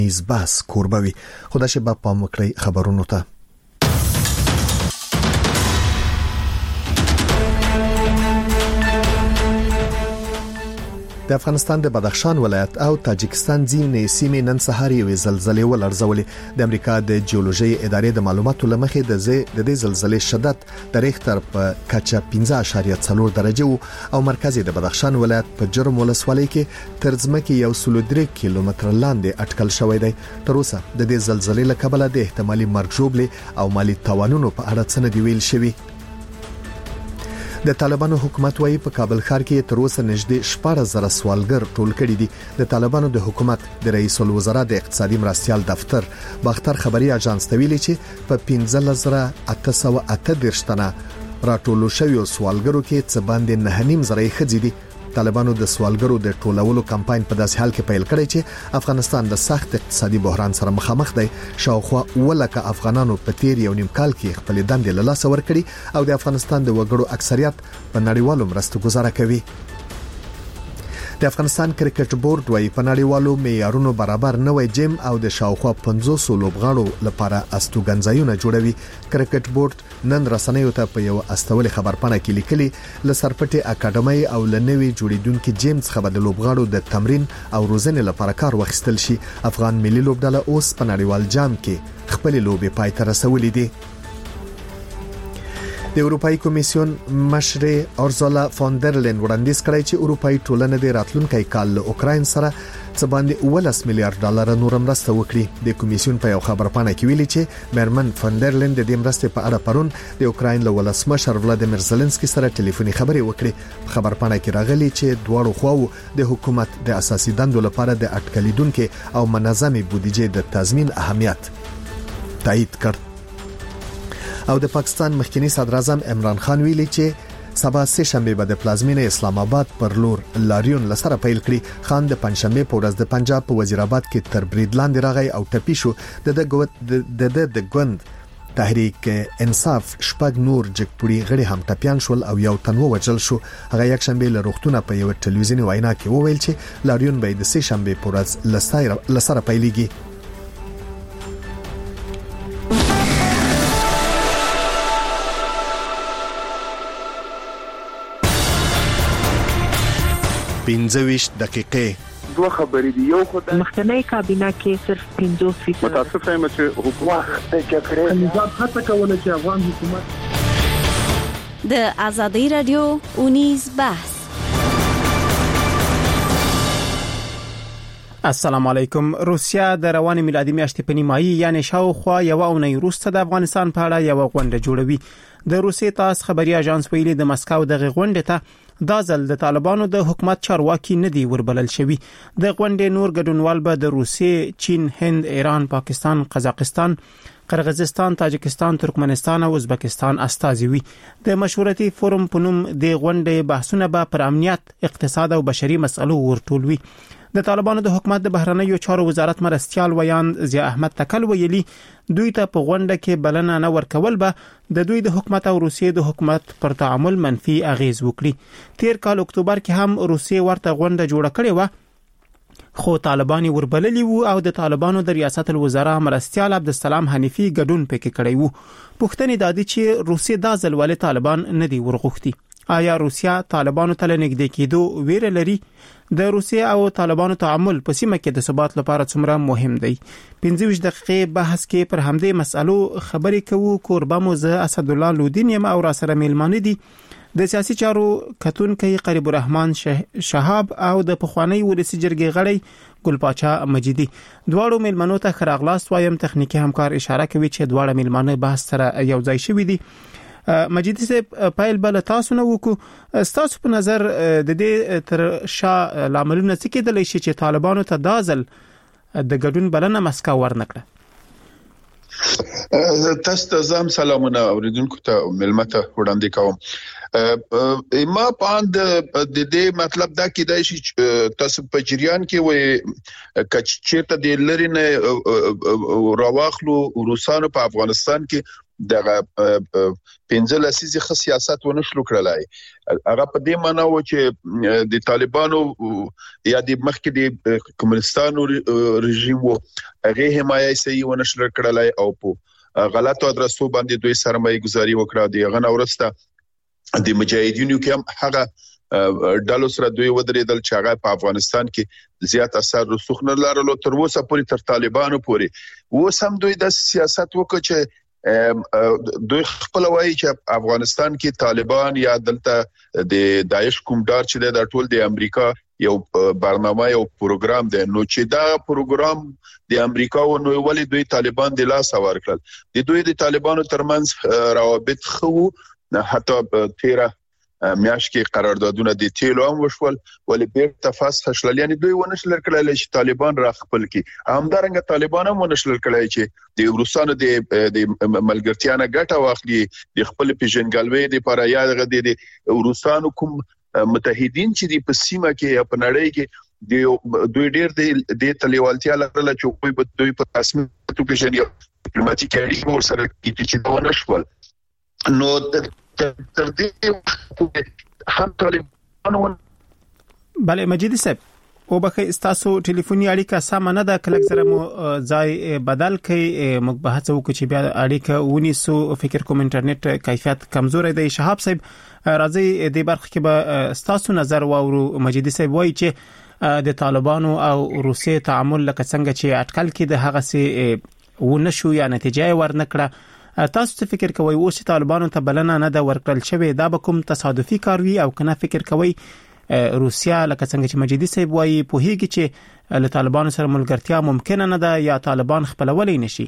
نیز بحث کوربوي. خدای شي په پام وکړئ خبرونو ته. د افغانستان د بدخشان ولایت او تاجکستان ځینې سیمې نن سهار یو زلزلې ولړزولې. د امریکا د جیولوژي ادارې د معلوماتو لمخې د دې زلزلې شدت د ریختر په کچه 15.4 درجه او مرکز د بدخشان ولایت په جرم ولسوالۍ کې تر ځمکې 103 کیلومتر لاندې اټکل شوی دی. تر اوسه د دې زلزلې له کبله د احتمالي مرګ ژوبلې او مالی تاوانونو په اړه څه نه دی ویل شوی. د طالبانو حکومت وايي په کابل ښار کې تر اوسه نږدې 14,000 سوالګر ټول کړي دي. د طالبانو د حکومت د رئیس الوزرا د اقتصادي مرستيال دفتر باختر خبري اژانس ته ویلي چې په 15,838 تنه راټول شوی سوالګرو کې څه باندې 9.5 خځې دي. طالبانو د سوالګرو د ټولولو کمپاین په داسې حال کې پیل کړی چې افغانستان د سخت اقتصادي بحران سره مخامخ دی. شاوخوا ولکه افغانانو په تیر یو نیم کال کې خپل دندې له لاسه ورکړي او د افغانستان د وګړو اکثریت په نړیوالو مرستو گزاره کوي. د افغانستان کرکټ بورډ وايي په نړیوالو معیارونو برابر نوې جیم او د شاوخوا 500 لوبغاړو لپاره استوګنځایونه جوړوي. کرکټ بورډ نن رسنیو ته په یو استولي خبرپاڼه کې لیکلي لسرپټي اکیډمي او لنوي جوړیدونکو جیم څخه د لوبغاړو د تمرین او روزنې لپاره کار واخیستل شي. افغان ملي لوبډله اوس په نړیوال جام کې خپل لوبي پای ته رسولې دي. د اروپאי کمیسیون مشر اورزولا فون در لین وړاندیز کړی چې اروپאי ټولنه د راتلونکي کال له اوکراین سره څه باندې 11 میلیارډ ډالر نور مرسته وکړي. د کمیسیون په یو خبرپاڼه کې ویلي چې مېرمن فون در لین د دې مرستې په اړه پرون د اوکراین له ولسمشر ولادیمیر زيلنسکي سره ټلیفوني خبرې وکړې. په خبرپاڼه کې راغلي چې دواړو خواو د حکومت د اساسي دندو لپاره د اټکلیدونکو او منظمې بودیجې د تضمین اهمیت تایید کړ. او د پاکستان مخکنی صدر اعظم عمران خان ویلي چې سبا سه شنبه به د پلازمینه اسلام آباد پر لور لاریون لسره پیل کړي. خان د پنځشنبه په ورځ د پنجاب په وزیر آباد کې تر برید لاندې راغی او ټپي شو. د ګوند تحریک انصاف شپږ نور جګپوري غړي هم ټپيان شول او یو تن ووجل شو. هغه یک شنبه له روغتونه په یو ټلویزیونی وینا کې وویل چې لاریون به د سه شنبه په ورځ لسره پیلېږي. پنځويش دقیقې دوه خبرې دی. یو خدای مخکنی کابینه کې صرف 50% متاسف یم چې حکومت کې کړی نظام هڅه کوله چې افغان حکومت د ازادي رادیو اونیز بحث. السلام علیکم. روسیا د روان میلادي میاشتې په نیمایي یعنی شاوخوا یو اونۍ وروسته د افغانستان په اړه یو غونډه جوړوي. د روسیې تاس خبري اژانس ویلي د مسکو دغه غونډه ته دا ځل د طالبانو د حکومت چارواکي نه دی وربلل شوی. د غونډې نور ګډونوال به د روسیې، چین، هند، ایران، پاکستان، قزاقستان، قرغیزستان، تاجکستان، ترکمنستان او ازبکستان استازي وي. د مشورتي فورم په نوم د غونډې بحثونه به پر امنیت، اقتصاد او بشري مسایلو ورټولوي. د طالبانو د حکومت د بهرنیو چارو وزارت مرستيال ویان ضیاء احمد تکل ویلي دوی ته په غونډه کې بلنه نه ورکول به د دوی د حکومت او روسیې د حکومت پر تعامل منفي اغیز وکړي. تیر کال اکتوبر کې هم روسیې ورته غونډه جوړه کړې و خو طالبان وربللی وو او د طالبانو د ریاست الوزرا مرستيال عبدالسلام حنیفی ګډون پکې کړی وو. پوښتنه د دې چې روسیې د ځلوالي طالبان نه دی ورغوښتي. آیا روسیا طالبانو ته نږدې کېدو ویره لري؟ د روسیې او طالبانو تعامل په سیمه کې د ثبات لپاره څومره مهم دی؟ 15 دقیقې بحث کې پر همدې مسالو خبرې کوو. کوربه مو زه اسد الله لودین یم او را سره میلمانه دي د سیاسي چارو کتونکي قریب الرحمن شهاب او د پخوانی ولسی جرګې غړی ګلپاچا مجیدی. دواړو میلمنو ته خراغلاس وایم. تخنیکی همکار اشاره کوي چې دواړه میلمانه بحث سره یو ځای شوي دي. مجیدی صاحب پایل بل تاسو نو وکړو، تاسو په نظر د دې تر شا لاملونه څه کېدلی شي چې طالبانو ته دازل د ګډون بلنه مسکو ورنکړه؟ تاسو ته زم سلامونه اوریدونکو ته ملمته وړاندې کوم. ما پاند د دې مطلب دا کېدای شي چې تاسو په جریان کې وي کچ چیرته د لري نه راواخلو روسانو په افغانستان کې دغه 15 لسیزه خ سیاست ونشلو کړلای هغه په دې معنی و چې د طالبانو یا د مخکې د کمونستانو رژیم وو هغه حمایت صحیح ونشل کړلای او په غلطو ادرسو باندې دوی سرمایه گذاري وکړه دی غن اورسته د مجاهدینو کې هغه ډالو سره دوی ودرېدل چې هغه په افغانستان کې زیات اثر رسوخ نه لرلو تر اوسه پورې تر طالبانو پورې وسم دوی د سیاست وکړي چې دوی خپل وایي چې افغانستان کې طالبان یا دلته د داعش کومدار چې د ټول د امریکا یو برنامه یو پروګرام دی نو چې دا پروګرام د امریکا او نو ولې دوی طالبان د لاس ورکړل د دوی د طالبانو ترمنځ روابط خو حتی 13 میاش کې قراردادونه د تیلو هم وشول ولې بیرته فاس شلل یعنی دوی ونشل کړل چې طالبان را خپل کی همدارنګه طالبان هم ونشل کړل چې د روسانو د ملګرتیا نه ګټه واخلي د خپل پیژنګلوي د لپاره یا د روسانو کوم متحدین چې په سیمه کې په نړۍ کې دوی ډېر د تلیوالتیا لرله چې دوی په رسمي توګه پیژني ډیپلوماټیک اړیکې ورسره چې دا ونشول نو تر دې هم طالبانو بله مجید صاحب او بخې استاسو ټلیفوني اړیکه سم نه ده کله سره مو ځای بدل کړي موږ به هڅه وکړو چې بیا اړیکه ونیسو فکر کوم انټرنیټ کیفیت کمزورې دی شهاب صاحب راځي د برخه کې به استاسو نظر واورو مجید صاحب وایي چې د طالبانو او روسیې تعامل لکه څنګه چې اټکل کې د هغه سي ونشو یا نتیجه ورنکړه تاسو څه فکر کوئ اوس طالبانو ته بلنه نه دا ورکړل شوی دا به کوم تصادفي کار وي او کنه فکر کوئ روسیا لکه څنګه چې مجیدي صاحب وایي په هیڅ چې له طالبانو سره ملګرتیا ممکن نه ده یا طالبان خپلولې نشي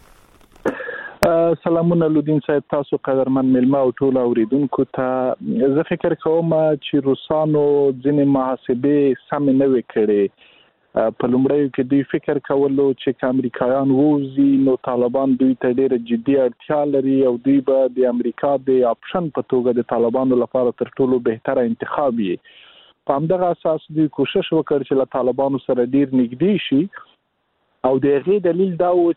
سلامونه لودین صاحب تاسو قدرمن ملما او ټول اوریدونکو ته زه فکر کوم چې روسانو ځینې محاسبه سم نه وکړي په لومړیو کې دوی فکر کولو چې امریکایان ووزي نو طالبان دوی ته ډېر جدي اړتیا لري او دوی به د امریکا د اپشن په توګه د طالبانو لپاره تر ټولو بهتره انتخاب وي په همدغه اساس دوی کوشش وکړ چې له طالبانو سره ډېر نږدې شي او د هغې دلیل دا و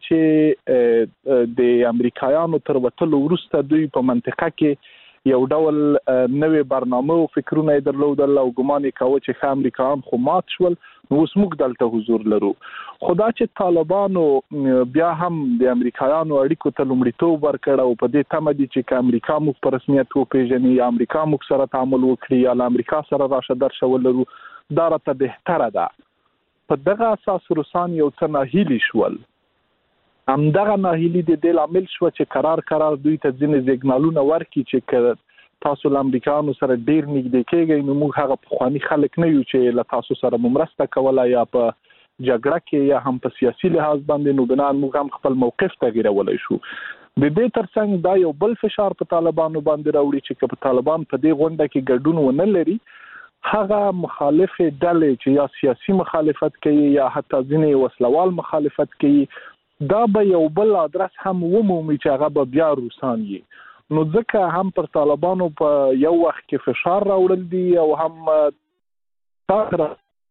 چې د امریکایانو تر وتلو وروسته دوی په منطقه کې یو ډول نوې برنامه او فکرونه درلودل او ګمان کاوه چې امریکایان خو مات شول نو اوس موږ دلته حضور لرو خدا چې طالبانو بیا هم د امریکایانو اړیکو ته لومړیتوب ورکړ او په دې تمه دي چې امریکا موږ په رسمیت وپیژني یا امریکا موږ سره تعامل وکړي یا امریکا سره راشه درشه ولرو دا راته بهتره ده په دغه اساس روسان یو څه ناهیلي شول همدغه ناهیلي د دې لامل شو چې قرار دوی ته ځینې سیګنالونه ورکړي چې تاسو له امریکایانو سره ډیر نږدې کېږئ نو موږ هغه پخواني خلک نه یو چې له تاسو سره مرسته کولای یا په جګړه کې یا هم په سیاسي لحاظ باندې نو بنا موږ هم خپل موقف تغیرولای شو د دې ترڅنګ دا یو بل فشار په طالبانو باندې راوړي چې په طالبان په دې غونډه کې ګډون ونه لري هغه مخالف ډلې چې یا سیاسي مخالفت کوي یا حتی ځینې وسلوال مخالفت کوي دا به یو بل ادرس هم ومومي چې هغه به بیا روسان وي نو ځکه هم پر طالبانو په یو وخت کې فشار راوړل دي او هم تاغره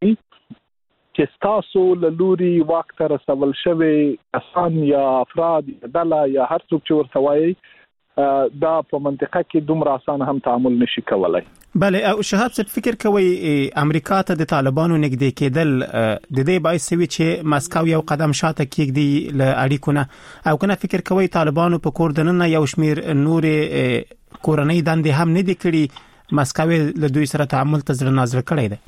چې تاسو له لوري واک ته رسول شوی کسان یا افراد یا ډله یا هر څوک چې ورته وایي دا په منطقه کې دومره اسانه هم تعامل نشي کولای بله او شهاب صاحب فکر کوي امریکا ته د طالبانو نږدې کېدل د دې باعث وي چې مسکو یو قدم شاته کېږدي له اړیکو نه او کنه فکر کوي طالبانو په کور دننه یو شمیر نور کورنۍ دندې هم نه دي کړي مسکو له دوی سره تعامل ته ځل نظر کړی دی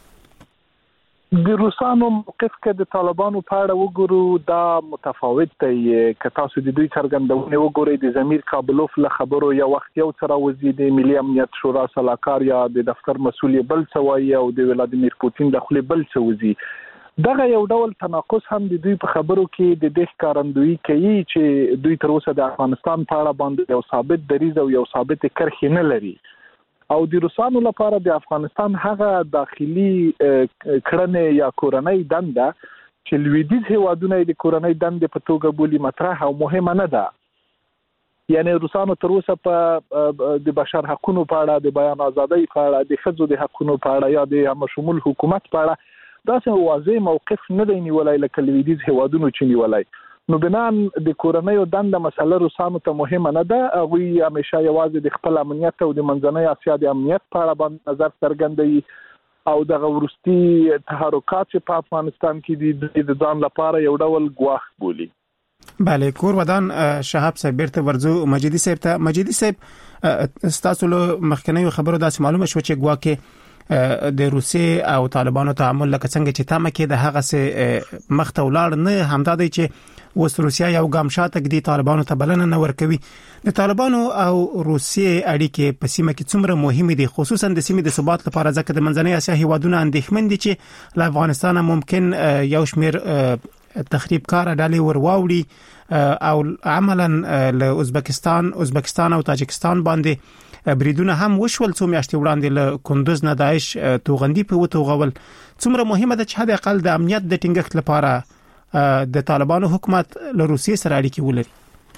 د روسانو موقف کې د طالبانو په اړه وګورو دا متفاوت دی که تاسو د دوی څرګندونه وګورئ د ضمیر کابلوف له خبرو یو وخت یو سره وزیر د ملي امنیت شورا سلاکار یا د دفتر مسؤل بل سوي او د ولادیمیر پوتین د خپل بل سوزي دغه یو ډول تناقض هم د دوی په خبرو کې د دې ښکارندویي کوي چې دوی تر اوسه د افغانستان په اړه باندې یو ثابت دریځ او یو ثابت کرښه نه لري او د روسانو لپاره د افغانستان هغه داخلي کړنې یا کورنۍ دنده چې لویدیځ هیوادونه د کورنۍ دندې په توګه بولي مطرح او مهمه نه ده یعنی روسانو تر اوسه په د بشر حقوقو په اړه د بیان ازادۍ په اړه د ښځو د حقوقو په اړه یا د همشمول حکومت په اړه دا څه واضح موقف نه دی نیولای لکه لویدیځ هیوادونو چې نیولای نو بنان د کورنۍ دنده مسله روسانو ته مهمه نه ده. هغه همیشه یوازې د خپل امنیت او د منځنۍ اسیا د امنیت په اړه باندې نظر څرګندوي او د ورستي تحرکات چې په افغانستان کې د ځان لپاره یو ډول ګواښ بولي. بله کور ودان شهاب صاحب بیرته ورځو مجیدی صاحب ته. مجیدی صاحب ستاسو له مخکنیو خبرو داسې معلومه شو چې ګواکې د روسیې او طالبانو تعامل لکه څنګه چې تامه کې د هغه سه مخته ولاړ نه همدا دی چې اوس روسیا یو ګام شاته د طالبانو ته بلنه نه ورکوي. د طالبانو او روسیې اړیکې په سیمه کې څومره مهمه دي خصوصا د سیمې د ثبات لپاره ځکه د منځنۍ اسیا هیوادونو اندېښمن دي چې له افغانستان ممکن یو شمیر تخریب کار ډالې ورواوړي او عملاً له ازبکستان او تاجکستان باندې بریدونه هم وشول څو میاشتې وړاندې له کندوز نه داعش توغندي په وتوغول. څومره مهمه ده چې حد اقل د امنیت د ټینګښت لپاره د طالبانو حکومت له روسیې سره اړیکې ولري.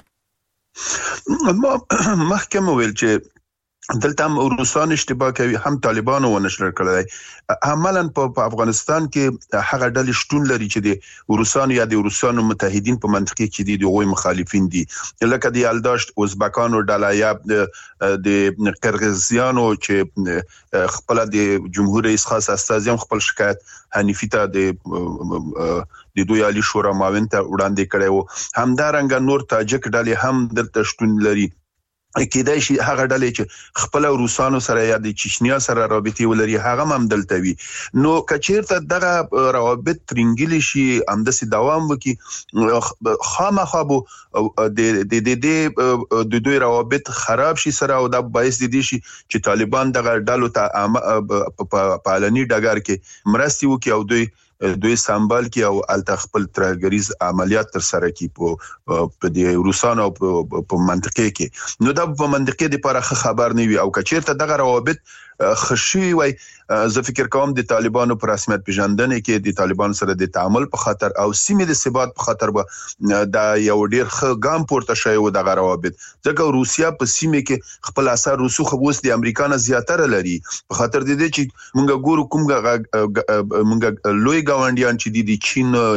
ما محکمه ویل چې دلته هم روسان اشتباه کوي هم طالبانو ونشر کړی عملاً په افغانستان کې هغه ډلې شتون لري چې د روسانو یا د روسانو متحدین په منطقه کې دي دغه مخالفین دي لکه د یالداشت ازبکانو ډله یا د قرغیزیانو چې خپل د جمهور رئیس خاص استازیم خپل شکایت حنیفی ته د دوی عالی شورا معاون ته وړاندې کړو. همدارنګه نور تاجک ډلې هم دلته شتون لري کېدای شي هغه ډلې چې خپل روسانو سره یا د چچنیا سره رابطه ولري هغه هم دلته وي. نو کچیرته دغه روابط ترنګلی شي همداسې دوام وکي خامخا د دوی روابط خراب شي سره او د باعث دي شي چې طالبان دغه ډلو ته په علني ډګر کې مرستي وکي او دوی سمبال کی او الته خپل ترګریز عملیات تر سره کی په د روسانو په منطقه کې. نو دا په منطقه د لپاره خبر نه وي او کچیرته دغه روابط خشوي وای زه فکر کوم د طالبانو پر رسمیت پیژندنې کې د طالبان سره د تعامل په خاطر او سیمې د ثبات په خاطر به دا یو ډیر ښه ګام پورته شوی و دغه روابط ځکه روسیا په سیمې کې خپل اثر رسوخ اوس د امریکا نه زیاتره لري په خاطر د دې چې مونږ ګورو مونږ لوی ګاونډیان چې د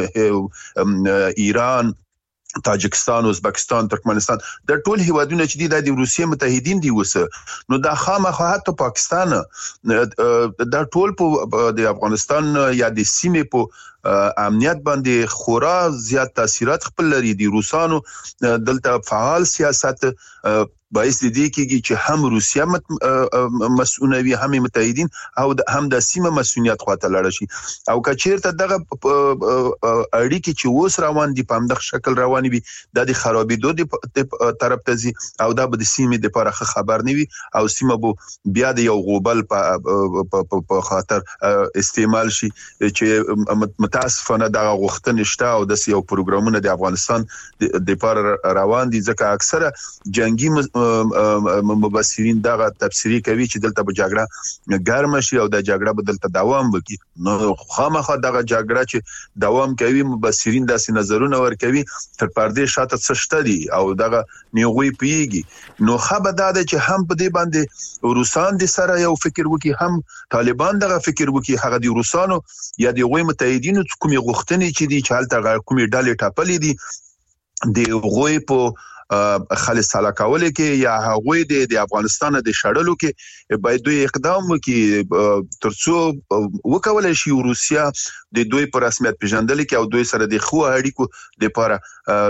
چین ایران تاجکستان ازبکستان ترکمنستان د ټول هیوادونو چې د روسیې متحدین دي وسه نو دا خامخا حتی پاکستان دا ټول په د افغانستان یا د سیمې په امنیت باندې خورا زیات تاثیرات خپل لري. د روسانو دلته فعال سیاست باعث دي کېږي چې هم روسیا مسؤلوي هم متحدین او هم د سیمه مسؤلیت خواته لاړ شي او کچیرته دغه اړیکې چې اوس روان دي په همدغه شکل روان وي د خرابېدو د طرف ته ځي او دا به د سیمې د لپاره خبر نه وي او سیمه به بیا د یو غوبل په خاطر استعمال شي چې متاسفانه دغه غوښتنه شته او د یو پروګرامونه د افغانستان د لپاره روان دي ځکه اکثره جنگي مبصرین دغه تفسیری کوي چې دلته به جګړه ګرم شي او د جګړه به دلته دوام وکړي. نو خامخا دغه جګړه چې دوام کوي مبصرین داسې نظرونه ورکوي تر پردې شاته څه شته دي او دغه نیغوي پیږي. نو خبر دا ده چې هم په دې باندې روسان د سره یو فکر وکي هم طالبان دغه فکر وکي هغه د روسانو یا د غوي متحدینو کومې غوښتنې چې دي چې هلته کومې ډلې ټاپلې دي د غوي په خالص سالا کولې کې یا هغوی د افغانستان د شړلو کې باید دوی اقدام وکړي ترڅو وکولای شي روسیا د دوی پر رسمیت پیژندل کې او دوی سره د خو اړیکو لپاره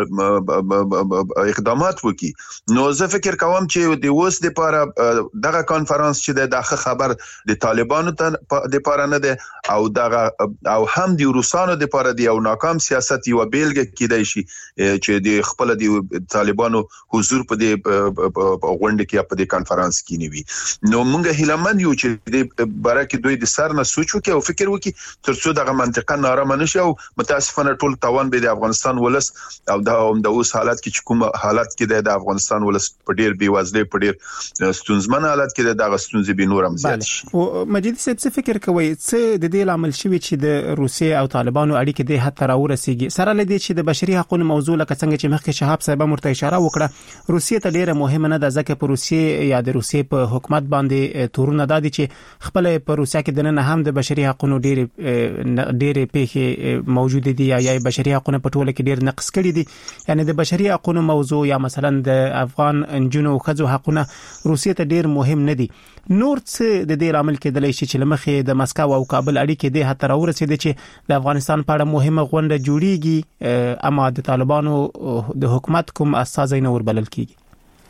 اقدامات وکړي. نو زه فکر کوم چې د اوس لپاره دغه کانفرنس چې د خبر د طالبانو ته لپاره نه ده او دغه او هم د روسانو لپاره د یو ناکام سیاست یو بیلګه کېدای شي چې د خپل د طالبانو حضور په دې غونډه کې په دې کانفرنس کې نیوي. نو مونږ هیلمن یو چې د برکه دوی د سر نه سوچ وکړي او فکر وکړي ترڅو دغه منطقه نارامه نشي او متاسفانه ټول توان به د افغانستان ولس او د اوس حالات کې چې کوم حالات کې د افغانستان ولس په ډیر بیوازلې په ډیر ستونزمن حالات کې د غستونځ به نورم زیات شي. او مجید صاحب څه فکر کوي څه د دې عامل شوی چې د روسیې او طالبانو اړیکې د حتی راورسیږي سره لدی چې د بشري حقوقو موضوع لکه څنګه چې مخکې شهاب صاحب مرته اشاره اشاره وکړه روسیې ته ډیره مهمه نه ده ځکه په روسیې یا د روسیې په حکومت باندې تورونه دادي چې خپل په روسیا کې د نن هم د بشري حقوقو ډېر پیښې موجود دي یا بشري حقوقو په ټوله کې ډېر نقص کړي دي یعنی د بشري حقوقو موضوع یا مثلا د افغان انجونو او خځو حقونه روسیې ته ډېر مهم نه دي نور څه د دې عامل کېدلی شي چې لمخې د مسکو او کابل اړیکې د هتر اورسېد چې د افغانستان په اړه مهمه غونډه جوړیږي اما د طالبانو د حکومت کوم اساسي نور بلل کیږي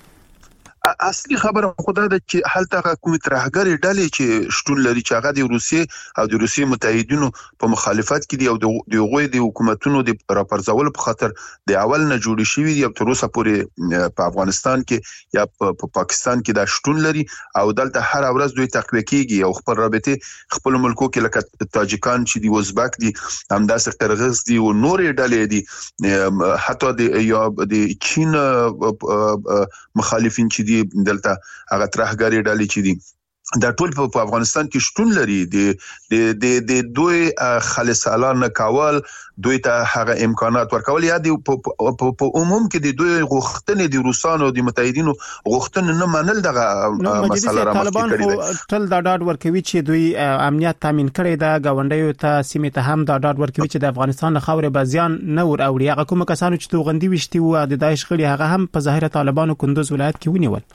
اصلي خبره خدای د چې حالت حکومت راهګری ډلې چې شتون لري چې هغه د روسیې او د روسیې متحدینو په مخالفت کې دي او د غوي د حکومتونو د راپرځول په خاطر د اول نه جوړ شوی دي او تر اوسه پورې په افغانستان کې یا په پاکستان کې دا شتون لري او دلته هر ورځ دوی تقویه کیږي او خپل رابطه خپل ملکو کې لکه تاجکان چې دی ازبک دي همداسې قرغیز دي او نورې ډلې دي حتی د چین مخالفین چې دلته هغه ترهګری ډلې چې دي دا ټول په افغانستان کې شتون لري د دوی خالصانه کول دوی ته هغه امکانات ورکول یا د په عموم کې د دوی غوښتنې د روسانو د متحدینو غوښتنې نه منل دغه مسله را مخکې کړې ده ټول دا ډاډ ورکوي چې دوی امنیت تامین کړي دا غونډیو ته سیمه ته هم دا ډاډ ورکوي چې د افغانستان خاورې بازیان نه ور اوړي هغه کوم کسانو چې توغندي وشتي او د داعش غړي هغه هم په ظاهر طالبانو کندوز ولایت کې ونیول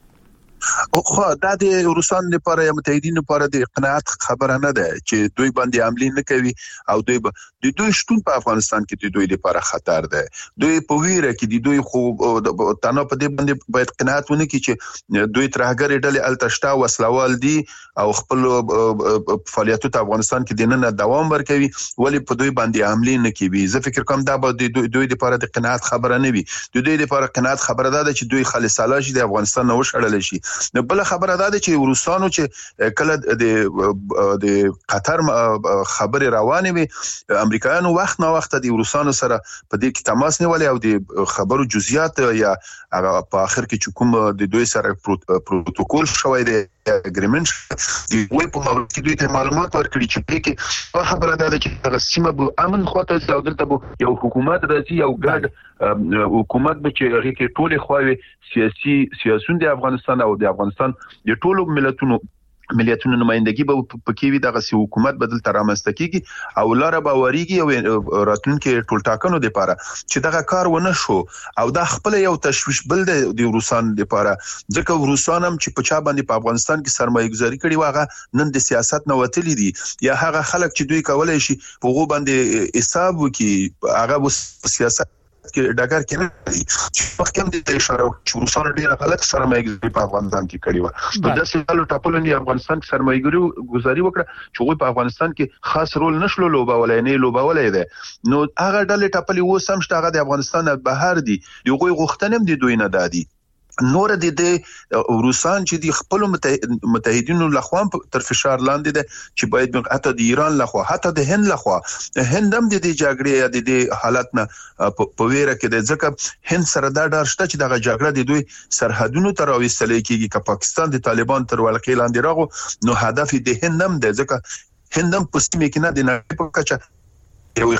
خو دا د روسان لپاره یا متحدین لپاره د قناعت خبره نه ده چې دوی باندې عملی نه کوي او دوی شتون په افغانستان کې دوی لپاره خطر ده دوی په ویره کې دوی خو تنه په دې باندې باید قناعت ونه کړي چې دوی ترهګری ډلې التشتا وسلوال دي او خپل فعالیتو ته افغانستان کې دنه دوام ورکوي ولی په دوی باندې عملی نه کوي زه فکر کوم دا به دوی لپاره د قناعت خبره نه وي دوی لپاره قناعت خبره ده چې دوی خالصاله شي د افغانستان نو شړل شي نو بل خبره ده چې روسانو چې کله د قطر خبره روانه وي امریکایانو وخت نه وخت د روسانو سره په دې کې تماس نیولې او د خبرو جزئیات یا په اخر کې چې کوم د دوی سره پروتوکول شوی دی اګریمنت دی وای په مابین کې دوی ته معلومات ورکړي چې په کې خبره ده چې هغه سیمه به امن خواته او دلته به یو حکومت راځي او ګډ حکومت به چې هغه کې ټول خواوي سیاسيون د افغانستان او د افغانستان د ټولو ملتونو نمائندګي به پکې وي دغه حکومت بدل تر رامنځته کیږي او لاره باوريږي او راتلونکي ټول ټاکنو لپاره چې دغه کار ونه شو او دا خپل یو تشويش بل د روسان لپاره ځکه روسان هم چې په چا باندې په افغانستان کې سرمایه‌ګذاري کړي واغه نن د سیاست نه وتلی دي یا هغه خلک چې دوی کولای شي په غو باندې حساب وکړي هغه سیاست کې ډاګر کې نه دي چې په کوم د اشاره چې روسانو ډیره غلط سرمایه‌ګذاري په افغانستان کې کړې و نو د سیاسي ټاپولنی افغانستان کې سرمایه‌ګذاري وکړه چې په افغانستان کې خاص رول نشلو لوبولای نه لوبولای ده نو هغه ډلې ټاپلي و سم شته هغه د افغانستان بهر دي یو غوښتنم دي دوی نه دادي نور د روسان چې د خپل متحدینو لخوا تر فشار لاندې ده چې باید حتی د ایران لخوا حتی د هند لخوا هند هم د دې جګړې د حالت نه په ویره کې ده ځکه هند سره دا ډار شته چې دغه جګړه د دوی سرحدونو ته راوستل کېږي چې پاکستان د طالبان تر ولکې لاندې راغو نو هدف د هند هم ده ځکه هند هم په سیمه کې نه د نړۍ په کچه یو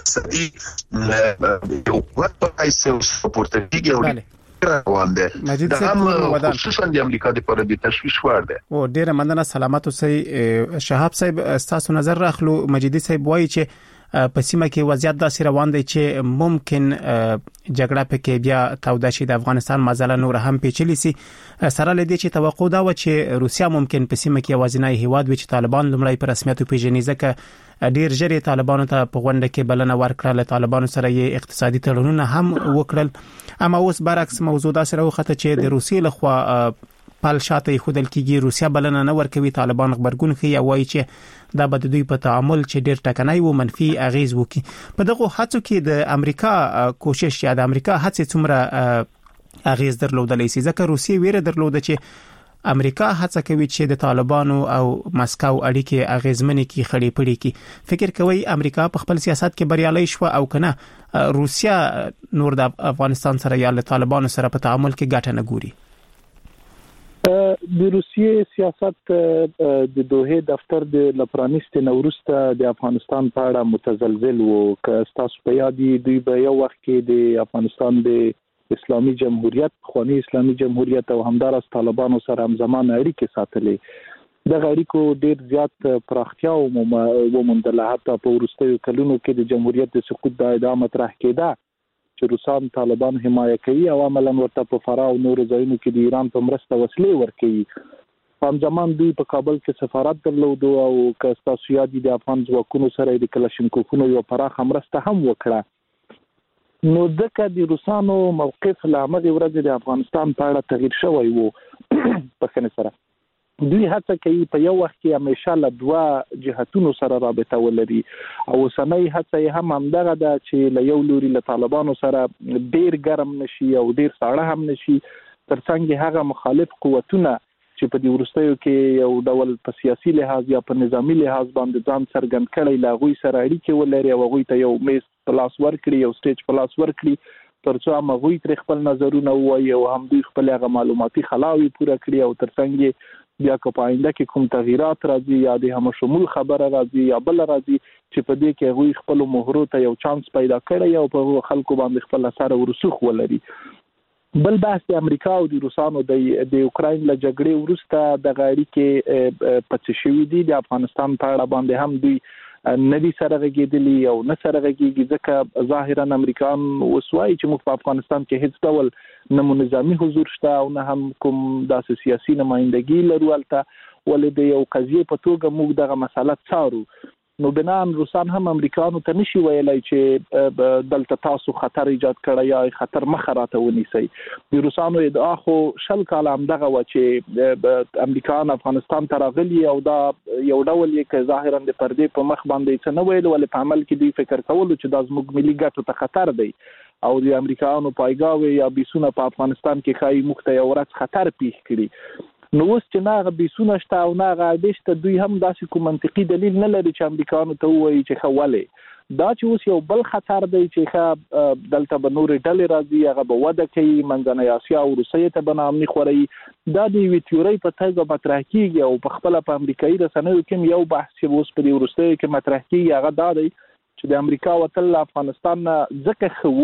اقتصادي یو وخت پیسې سپورټ کېږي او روان ده دا هم خصوصا د امریکا د پر د تشویش وړ ده او ډیره مننه سلامت اوسئ شهاب صاحب تاسو نظر راخلو مجیدی صاحب وایي چې په سیمه کې وضعیت داسې روان دی چې ممکن جګړه پکې بیا توده شي د افغانستان مزله نور هم پیچلې سي سره لدی چې توقع دا و چې روسیا ممکن په سیمه کې وازنای هیواد وي چې طالبان لمړی په رسمیت پیژني ځکه ډیر ژر طالبانو ته په غونډه کې بلنه ورکړه طالبانو سره یې اقتصادي تړونونه هم وکړل اما اوس برعکس موضوع دا سره وخته چې د روسیې لخوا پال شاته خودل کېږي روسیا بلنه نه ورکوي طالبان خبرګون کوي او وایي چې دا به دوی په تعامل چې ډیر ټکنای وو منفي اغیز وکي په دغه هڅو کې د امریکا کوشش یا د امریکا هڅې څومره اغیز درلودلې سي ځکه روسیې ویره درلوده چې امریکا هڅه کوي چې د طالبانو او مسکو اړیکې اغیزمنې کی خړې پړې کی فکر کوي امریکا په خپل سیاست کې بریالي شو او کنه روسیا نور د افغانستان سره یا له طالبانو سره په تعامل کې ګټه نه ګوري د روسیې سیاست د دوه دفتر د لپرانیست نوروسته د افغانستان په اړه متزلزل وو که تاسو په یاد دي دوی په یو وخت کې د افغانستان د اسلامي جمهوریت خواني اسلامي جمهوریت او همدارس طالبانو سره همزمان اړیکې ساتلې د اړیکو ډیر زیات پراختیا او ومندله حتی په وروستیو کلونو کې د جمهوریت د سقوط د ادعا مطرح کېده چې روسان طالبان حمایه کوي او عملاً ورته په فرا او نور ځایونو کې د ایران په مرسته وسلې ورکوي همزمان دوی په کابل کې سفارت درلود او کاستاسو یادي د افغان ځواکونو سره د کلاشینکوفونو یو پراخه مرسته هم وکړه نو دغه د روسانو موقف له هغه ورځې د افغانستان په اړه تغییر شوی وو په خنه سره دوی هڅه کوي په یو وخت کې همیشه له دوه جهاتونو سره رابطه ولري او سنۍ هڅه هم همدغه ده چې له یو لوري له طالبانو سره ډیر ګرم نشي او ډیر ساړه هم نشي ترڅنګ هغه مخالف قوتونه چې په دې ورستیو کې یو ډول په سیاسي لحاظ یا په نظامی لحاظ باندې ځان څرګند کړي لا غوي سره اړیکې ولري او غوي ته یو میز پلاس ورکړي یو سټیج پلاس ورکړي ترڅو هم غوي تر خپل نظرونه وایي او هم دوی خپل هغه معلوماتي خلاوي پوره کړي او ترڅنګ بیا که په آینده کې کوم تغیرات راځي یا د هم شمول خبره راځي یا بل راځي چې په دې کې غوي خپل مهرو ته یو چانس پیدا کړي او په خلکو باندې خپل اثر ورسوخ ولري بل بحث د امریکا او د روسانو د اوکراین له جګړې وروسته د غاړي کې پڅ شوې دي د افغانستان په اړه باندې هم دوی ندي سره غږیدلی او نه سره غږیږي ځکه ظاهرا امریکایان وسوای چې موږ په افغانستان کې هیڅ ډول نه نظامی حضور شته او نه هم کوم داسې سیاسي نمائندګي لرو البته ولې د یو قضیه په توګه موږ دغه مسله څارو نو بنان روسان هم امریکایانو ته نشي ویلای چې دلته تاسو خطر ایجاد کړی یا خطر مخه راته ونیسي د روسانو ادعا خو شل کال هم دغه و چې امریکایان افغانستان ته راغلي او دا یو ډول یې که ظاهرا د پردې په مخ باندې څه نه ویل ولې په عمل کې دوی فکر کولو چې دا زموږ ملي ګټو ته خطر دی او د امریکایانو پایګاوي یا بیسونه په افغانستان کې خای مخته یو ورځ خطر پیښ کړي نو اوس چې ناغه بیسونه شته او ناغه دشته دوی هم داسې کوم منطقي دلیل نه لري چې امریکایانو ته وایي چې خوله دا چې اوس یو بل خطر دی چې دلته به نور ډلې راځي هغه به وده کوي منځنۍ اسیا او روسیې ته به نامني خوري دا د یوې تیورۍ په توګه مطرح کیږي او په خپل په امریکایي رسنیو کې یو بحث چې اوس په وروستیو کې مطرح کیږي هغه دا دی چې د امریکا وتل افغانستان ځکه خو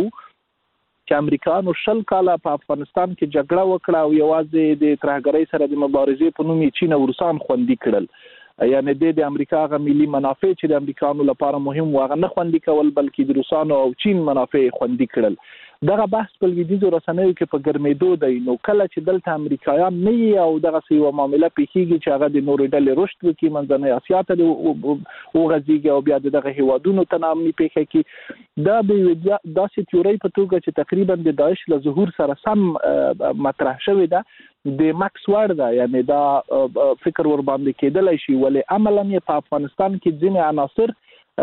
چې امریکایانو شل کاله په افغانستان کې جګړه وکړه او یوازې د ترهګرۍ سره د مبارزې په نوم یې چین او روسان خوندي کړل یعنی د امریکا غو ملي منافع چې د امریکایانو لپاره مهم واغ نه خوندي کول بلکې د روسانو او چین منافع خوندي کړل دغه بحث په لویدیځو رسنیو کې په ګرمېدو دی نو کله چې دلته امریکایان نه او دغه سی و معاملې پیښیږي چې هغه د نورو ډلې رشد وکړي منځنۍ اسیا ته وغځيږي او بیا دغه هیوادونو ته نامني پیښه کې دا به داسې تیوري په توګه چې تقریبا د داعش له ظهور سره سم مطرح شوې ده د ماکس وارد یعنی دا فکر ور باندې کېدلای شي ولې عملاً په افغانستان کې ځینې عناصر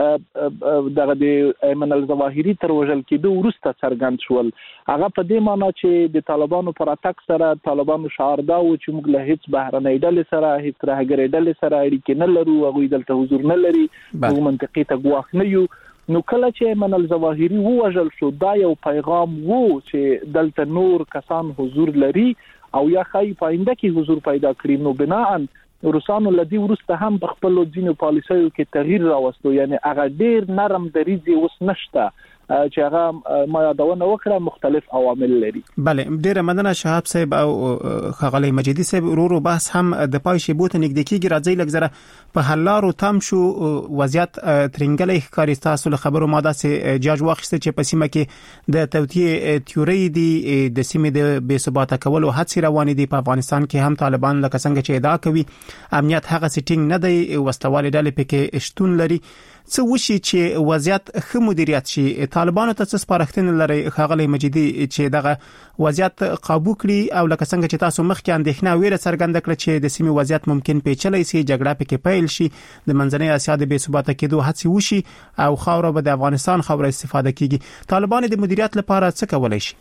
دغه د ایمن الظواهری تر وژل کېدو وروسته څرګند شول هغه په دې معنی چې د طالبانو پر اتاک سره طالبانو شعار دا و چې موږ له هیڅ بهرنۍ ډلې سره هیڅ ترهګرۍ ډلې سره اړیکې نه لرو هغوی دلته حضور نه لري موږ منطقي ته ګواښ نه یو نو کله چې ایمن الظواهری ووژل شو دا یو پیغام وو چې دلته نور کسان حضور لري او یا خای پاینده کې حضور پیدا کړی نو بناءً روسانو لدی ورسته هم په خپل ځینو پالیسیو کې تغییر راوستو یعنی هغه ډیر نرم دریځ اوس نشته چې هغه ما یادونه وکړه مختلف عوامل لري بله ډیره مننه شهاب صاحب او خغلی مجیدی صاحب ورو بحث هم د پای شی بوت نږدې کیږي راځي لګزره په حلارو تم شو وضعیت ترنګلې ښکاری تاسو له خبرو ماده سه جاج واخسته چې په سیمه کې د توطیه تیوري دي د سیمې د بې ثباته کولو هڅې روانې دي په افغانستان کې هم طالبان لکه څنګه چې ادعا کوي امنیت هغه سټینګ نه دی واستوال ډلې پکې شتون لري څه وشي چې وضعیت ښه مدیریت شي طالبانو ته څه سپارښتنه لري خغلی مجیدی چې دغه وضعیت قابو کړي او لکه څنګه چې تاسو مخکې اندېښنه ویره څرګنده کړه چې د سیمې وضعیت ممکن پیچلی شي جګړه پکې پیل شي د منځنۍ اسیا د بې ثباته کېدو هڅې وشي او خاوره به د افغانستان خاوره استفاده کیږي طالبان د مدیریت لپاره څه کولای شي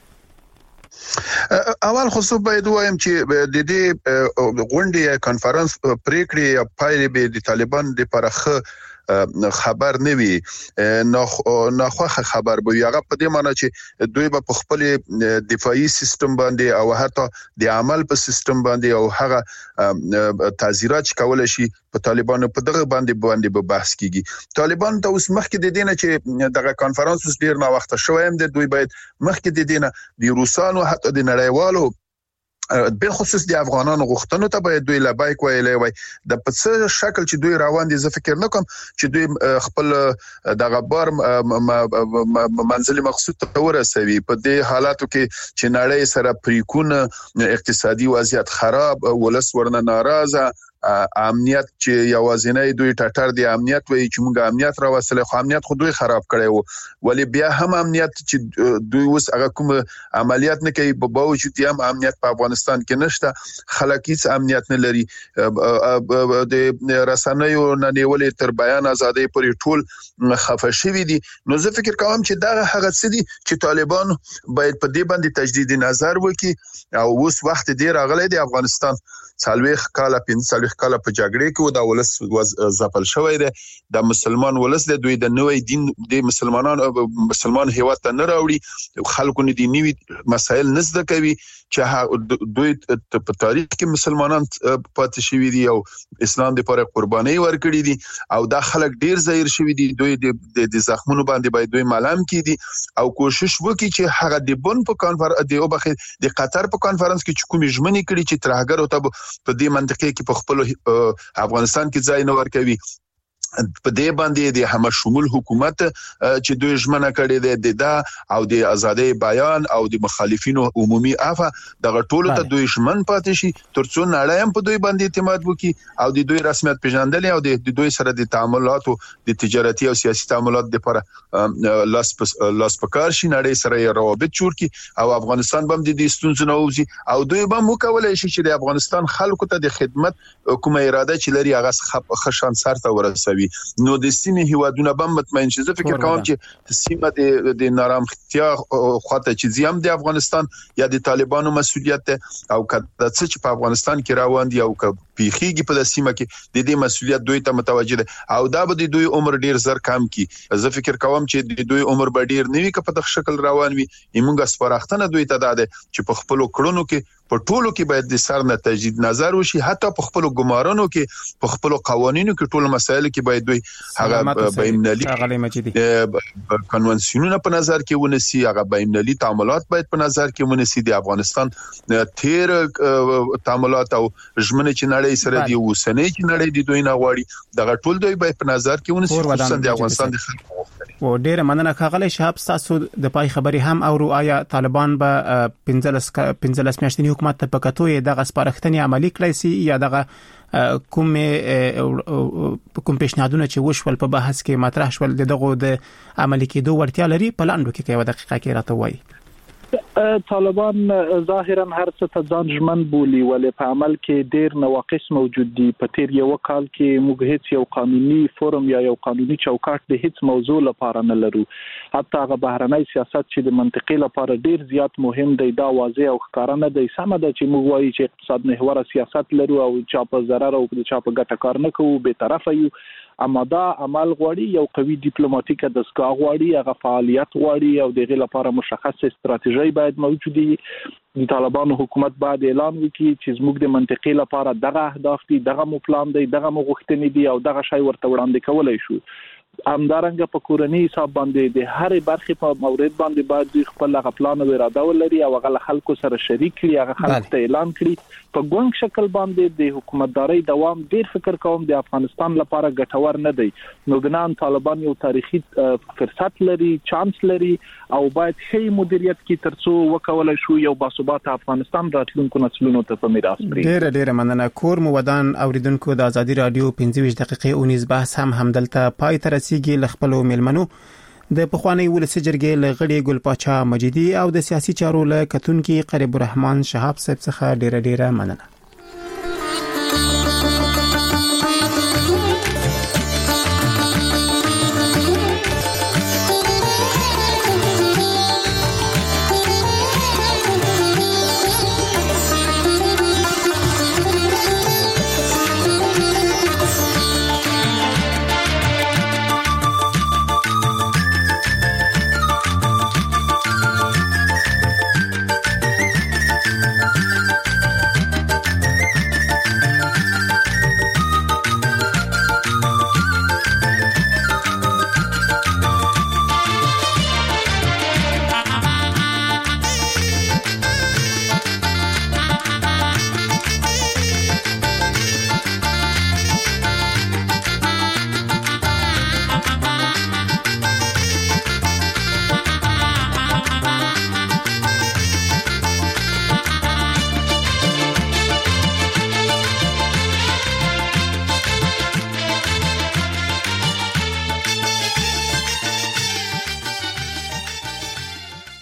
اول خصوص باید وایم چې د دې غونډې کانفرنس پریکړې پایلې به د طالبان د پرخه خبر نه وي ناخوخه خبر به هغه په دې معنی چې دوی په خپل دفاعي سیستم باندې او حتی د عمل په سیستم باندې او هغه تعزیرات کولای شي په طالبانو په دغه باندې به بحث کیږي. طالبان ته اوس مخکې د دینه چې دغه کانفرنس اوس ډیر نا وخت شوی هم د دوی باید مخکې د دینه د روسانو حتی د نړیوالو به خصوص د افغانانو غوښتنو ته باید دوی لبیک ویلې وای د په څه شکل چې دوی روان دي. زه فکر نه کوم چې دوی خپل دغه بار منزل مقصود ته ورسوي په دې حالاتو کې چې نړۍ سره پریکونه اقتصادي وضعیت خراب ولس ورنه ناراضه امنیت چې یوازینی دوی ټټر دی امنیت وایي چې موږ امنیت راوصله خو امنیت خو دوی خراب کړی وو ولی بیا هم امنیت چې دوی اوس هغه کوم عملیات نه کوي په باوجود هم امنیت په افغانستان کې نشته خلک هیڅ امنیت نه لري د رسنیو نه نیولې تر بیان ازادۍ پورې ټول خفه شوي دي. نو زه فکر کوم چې دا هغه څه دي چې طالبان باید په دې باندې تجدید نظر وکړي او اوس وخت ډیر راغلی دی افغانستان 40 کاله 45 کاله په جګړه کې و دا ولس زپل شوی دی د مسلمان ولس د دوی د نوې دین د مسلمان هیواد ته نه راوړي خلکو نه دي نوې مسایل نزد کوي چې دوی په تاریخ کې مسلمانان پاتې شوی دي او اسلام د لپاره قرباني ورکړي دي او دا خلک ډیر ظاهر شوی دي دوی د زخمونو باندې باید دوی ملام کړي او کوشش وکړي چې هغه د بن په کانفرنس د قطر په کانفرنس کې چې کومې ژمنې کړي چې ترهګر ته په دې منطقه کې په خپل افغانستان کې ځای نه ورکوي په دې باندې د هم شمول حکومت چې دوی ژمنه کړې ده د او د ازادي بیان او د مخالفینو عمومي عفو دغه ټولو ته دوی ژمن پاتې شي ترڅو نړۍ هم په دوی باندې اعتماد وکړي او د دوی رسمیت پیژندل او د دوی سره د تعاملاتو د تجارتي او سیاسي تعاملات لپاره لاس پکار شي نړۍ سره یې روابط جوړ کړي او افغانستان هم د دې ستونزو نه وځي او دوی به وکولای شي چې د افغانستان خلکو ته د خدمت کومه اراده چې لري هغه خشان سر ته ورسوي. نو د سیمې هیوادونه به مطمئن شي. زه فکر کوم چې سیمه د نارامختیا خواته چې زیام د افغانستان یا د طالبانو مسؤلیت او کله چې په افغانستان کې روان دي او پیخیږي په سیمه کې د دې مسؤلیت دوی ته متوجه ده او دا به د دوی عمر ډیر زر کم کی. زه فکر کوم چې د دوی عمر به ډیر نوي که په دغه شکل روان وي موږ سپارښتنه دوی ته ده چې په خپل کړونو کې په ټولو کې باید د سر نه تجدید نظر وشي حتی په خپل ګمارانو کې په خپل قوانینو کې ټول مسایل کې باید دوی هغه بینالمللي کنوانسیونونه په نظر کې ونیسي هغه بینالمللي تعاملات باید په نظر کې ونیسي د افغانستان تیر تعاملات او ژمنې چې نړۍ سره دی وسنۍ چې نړۍ دی دوی نه غواړي دغه ټول دوی باید په نظر کې ونیسي خصوصا د افغانستان د خلکو و ډیره مننه ښاغلی شهاب تاسو د پای خبري هم او آیا طالبان به 15 میاشتنی حکومت ته پکاتوي دغه سپارښتنې عملی کړی سي یا دغه کوم پیشنهادونه چې وشول په بحث کې مطرح شول دغه د عملی کېدو ورتیا لري په لاندو کې یو دقیقه کې راته وایي. طالبان ظاهرا هر څه ته ځان ژمن بولي ولې په عمل کې ډیر نواقص موجود دي. په تیر یو کال کې موږ هیڅ یو قانوني فورم یا یو قانوني چوکاټ د هیڅ موضوع لپاره نه لرو. حتی هغه بهرنۍ سیاست چې د منطقې لپاره ډیر زیات مهم دی دا واضح او ښکاره نه دی. سم ده چې موږ وایو چې اقتصاد محور سیاست لرو او چا په ضرر او چا په ګټه کار نه کوو به طرفه یو اما دا عمل غواړي یو قوي ډیپلوماټیک دستګاه غواړي هغه فعالیت غواړي او دغه لپاره مشخص استراتیژي باید موجود وي. د طالبانو حکومت باید اعلان وکړي چې زموږ د منطقې لپاره دغه اهداف دي دغه مو پلان دی دغه مو غوښتنې دي او دغه شی ورته وړاندې کولای شو. همدارنګه په کورنۍ حساب باندې د هرې برخې په مورد باندې باید خپل غپلان او اراده ولري او هغه خلکو سره شریک کړي هغه خلکو ته اعلان کړي په ګونګ شکل باندې د حکومتداري دوام ډیر فکر کوم د افغانستان لپاره ګټور نه دی. نو ګنان طالبان یو تاریخي فرصت لري چانس لري او باید شي مدیریت کې ترڅو وکولای شو یو باثبات افغانستان راتلونکو نسلونو ته په میراث پرېږدي. ډیر مننه. کور مو ودان اوریدونکو د ازادي رادیو 15 دقیقې اونیز بحث همدلته پای ته رسیږي. لخپلو ملمنو د پخوانی ولسی جرګې لغړی ګل پاچا مجیدی او د سیاسي چارو له کتونکو قریب الرحمن شهاب صاحب څخه ډیره مننه.